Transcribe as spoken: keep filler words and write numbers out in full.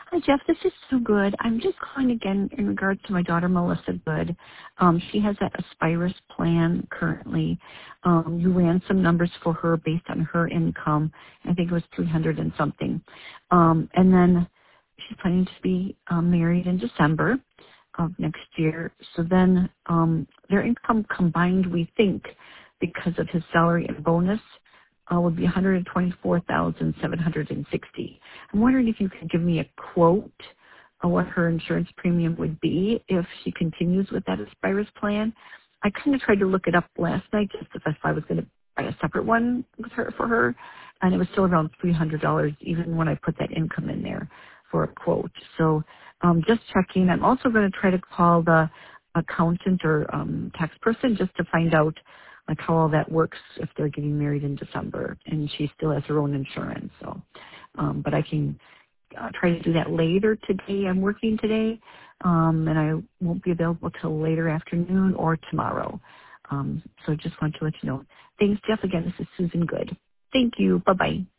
Hi, Jeff. This is so good. I'm just calling again in regards to my daughter, Melissa Good. Um, she has that Aspirus plan currently. Um, you ran some numbers for her based on her income. I think it was three hundred and something. Um, and then she's planning to be um, married in December of next year. So then um, their income combined, we think, because of his salary and bonus, uh, would be one hundred twenty-four thousand seven hundred sixty. I'm wondering if you could give me a quote of what her insurance premium would be if she continues with that Aspirus plan. I kind of tried to look it up last night just if I was going to buy a separate one with her for her, and it was still around three hundred dollars even when I put that income in there for a quote. So um, just checking. I'm also going to try to call the accountant or um, tax person just to find out like how all that works if they're getting married in December and she still has her own insurance. So, um, but I can uh, try to do that later today. I'm working today, um, and I won't be available till later afternoon or tomorrow. Um, so just want to let you know. Thanks, Jeff. Again, this is Susan Good. Thank you. Bye-bye.